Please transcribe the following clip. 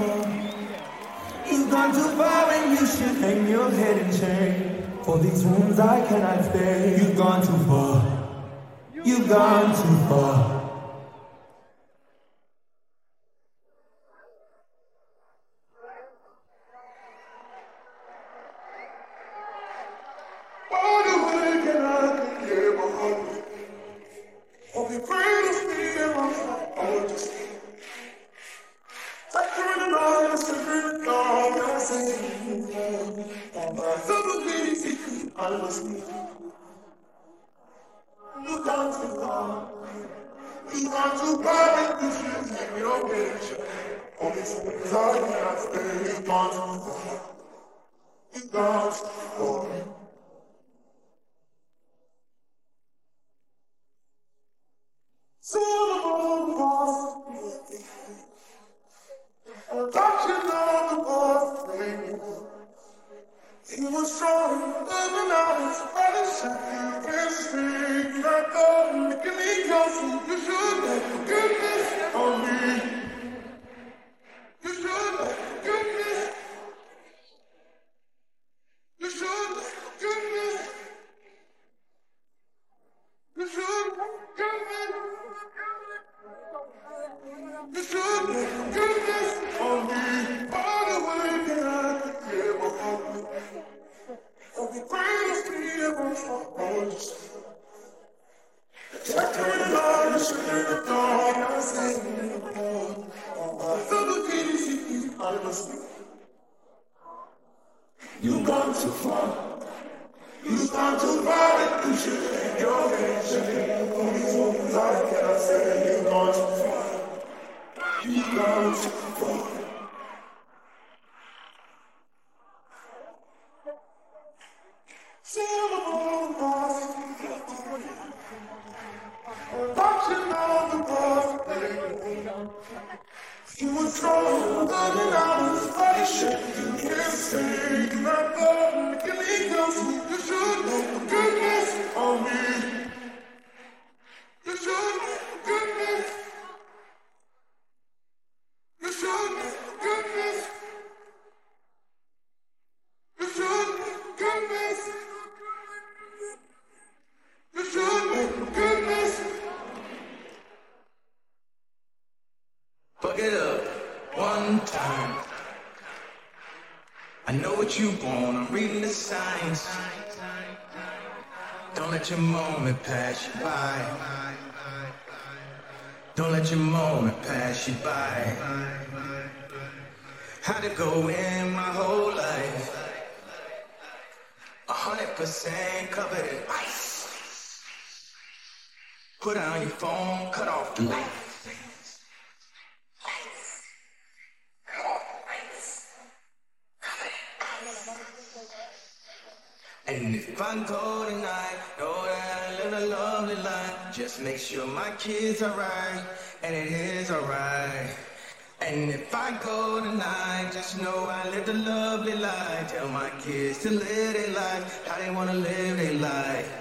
You've gone too far and you should hang your head in shame. For these wounds I cannot stay. You've gone too far. You've gone too far. You've gone too far. You've gone too far and you should hang your head shame. For these wounds I cannot say. You've gone too far. You've gone too far. Watching all the boys. You were strong, but I was fighting. You can't say that love can leave us. You should know goodness on me. You should know goodness. You should know goodness. You should know goodness. You should know goodness. Fuck it up one time. I know what you want, I'm reading the signs. Don't let your moment pass you by. Don't let your moment pass you by. How'd it go in my whole life? 100% covered in ice. Put down your phone, cut off the light. And if I go tonight, know that I live a lovely life. Just make sure my kids are right, and it is alright. And if I go tonight, just know I lived a lovely life. Tell my kids to live their life, how they wanna live their life.